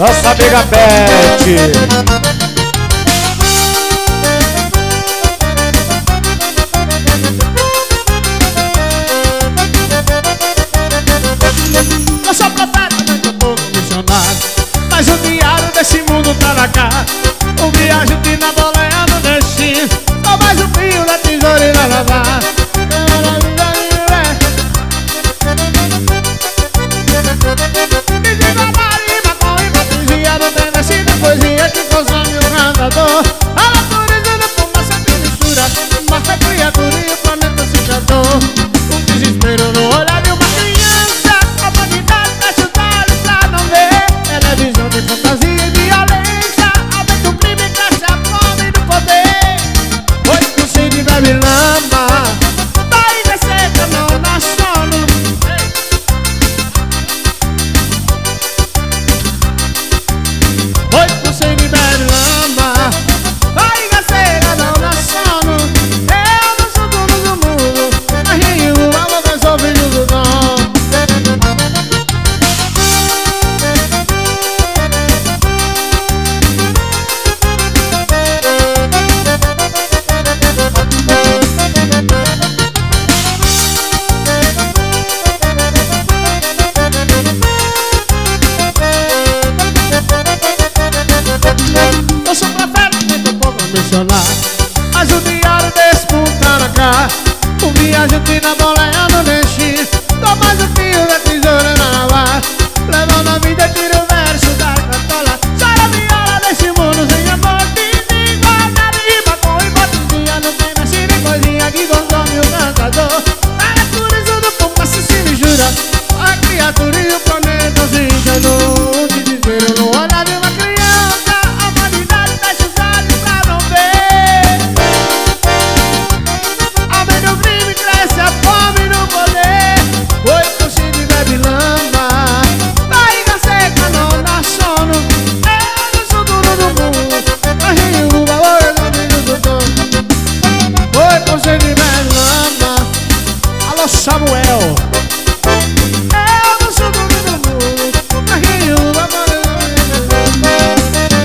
nossa amiga Beth. Eu sou profeta, mas eu tô missionário. Mas o diário desse mundo tá na cara. O viagem de na boleia no destino. Só mais um fio da tesoura e na lavar. Não tem nascido poesia que consome o cantador. A natureza da fumaça tem mistura. Mata a criatura e o planeta se encantou. O desespero no olhar de uma criança. A humanidade fecha os olhos pra não ver. Televisão de fantasia e violência. Aumenta o crime, cresce a fome do poder. Hoje com sede bebe lama. Barriga seca, não dá sono. Hoje com sede bebe lama. Barriga seca, não dá sono. Eu não sou dono do mundo, mas nenhum amor que sou filho do dom. Eu sou profeta, tento um pouco mencionar. Mas o diário desse mundo tá na cara. O viajante na boleia no destino. Só mais um fio da tesoura na lavar. Levando a vida, tira o verso da cartola. Sai a viola desse mundo sem amor. Desigualdade, rima com hipocrisia. Não tem nascido em coisinha que consome o cantador. A natureza do fumaça se mistura. A criatura e o planeta se encantou. O desespero no olhar de uma criança. A humanidade fecha os olhos pra não ver. Aumenta o crime, cresce a fome no poder. Oi, coxinha bebe lama. Barriga seca, não dá sono. Eu não sou dono do mundo, mas nenhum valor é amigo do dono. Oi, coxinha bebe lama. Alô, Samuel. Eu não sou dono do mundo, mas nenhum valor é amigo do dono.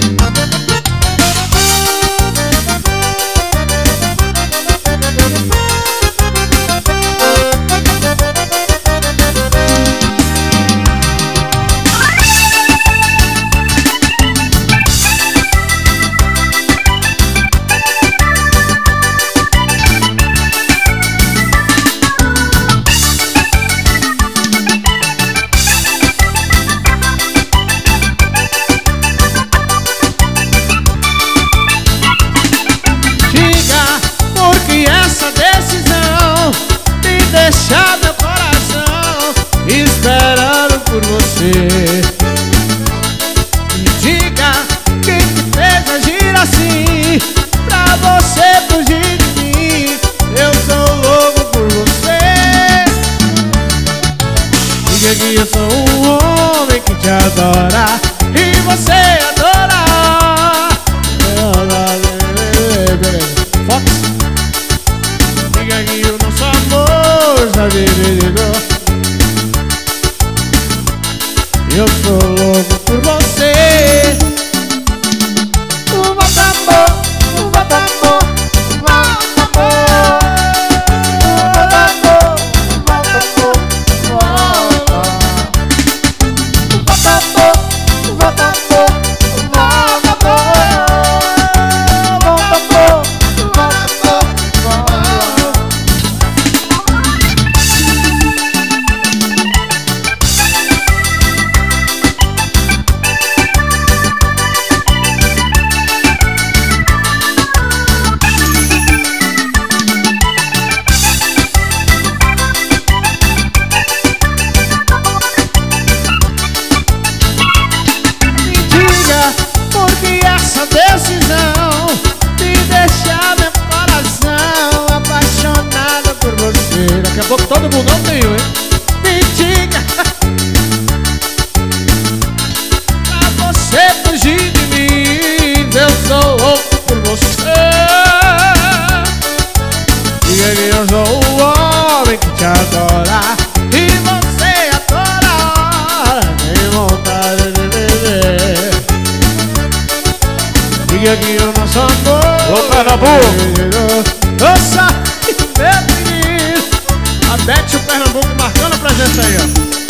Diga por que essa decisão de deixar meu coração esperando por você. Me diga quem te fez agir assim, pra você fugir de mim. Eu sou louco por você. Diga que eu sou um homem que te adora e você adora. Fox. Diga que o nosso amor já dividido. Eu sou louco por você. Porque essa decisão de deixar meu coração apaixonado por você. Daqui a pouco todo mundo não tem, hein? Me diga pra você fugir de mim. Eu sou louco por você. Diga que eu sou o homem que te adora e você adora. Tem vontade de viver. Diga que o nosso amor Ô, Pernambuco. Nossa, meu menino. A Beth e o Pernambuco marcando a presença aí, ó.